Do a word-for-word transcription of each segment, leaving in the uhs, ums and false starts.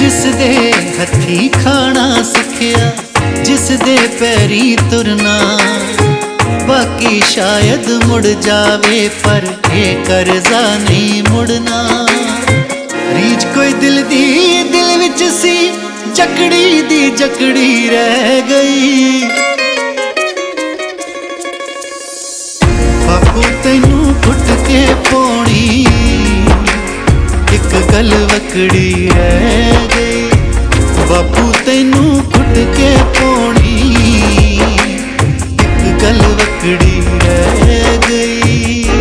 जिस दे हथी खाना सिखिया, जिस दे पैरी तुरना, बाकी शायद मुड़ जावे पर ये कर्जा नहीं मुड़ना। रीच कोई दिल दी दिल विच सी, जकड़ी दी जकड़ी रह गई। बापू तैनू घुट के पौनी, एक गल वकड़ी रह गई। बापू तैनू घुट के पौनी, एक गल वकड़ी रह गई।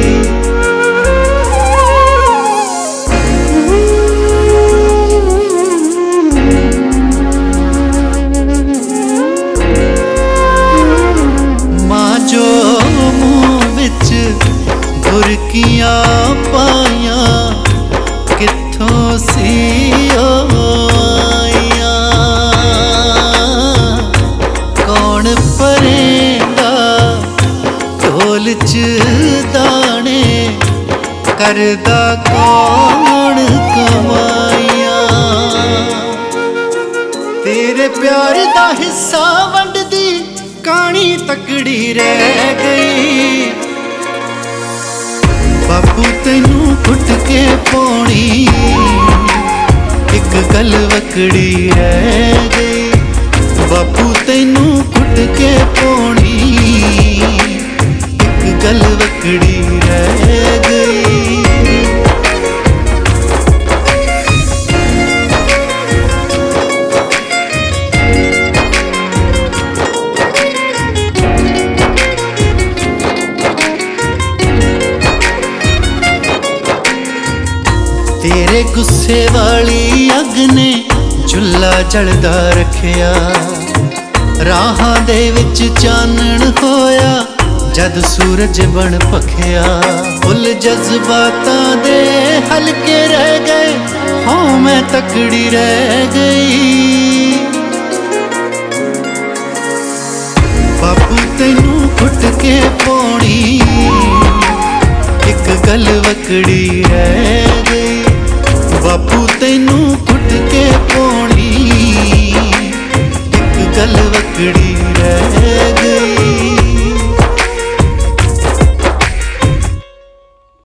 मां जो मुंह विच बुरकियां पाया, कित्थों सी आया। कौन परेंदा ढोल च दाने, करदा कौन कमाइया। तेरे प्यार दा हिस्सा वंडदी कहानी तकड़ी रह गई। बापू तैनू घुट के पौनी, एक गल वकड़ी रह गई। बापू तैनू घुट के पौनी, एक गल वकड़ी रह गई। तेरे गुस्से वाली अग ने चुल्ला जलदा रखिया। राहां दे विच चानण होया, जद सूरज बन भखिया। फुल जज्बातां दे हल्के रह गए, हाँ मैं तकड़ी रह गई। बापू तैनू घुट के पौनी, एक गल वकड़ी रह गई। बापू तैनू घुट के पौनी, एक गल वकड़ी रह गई।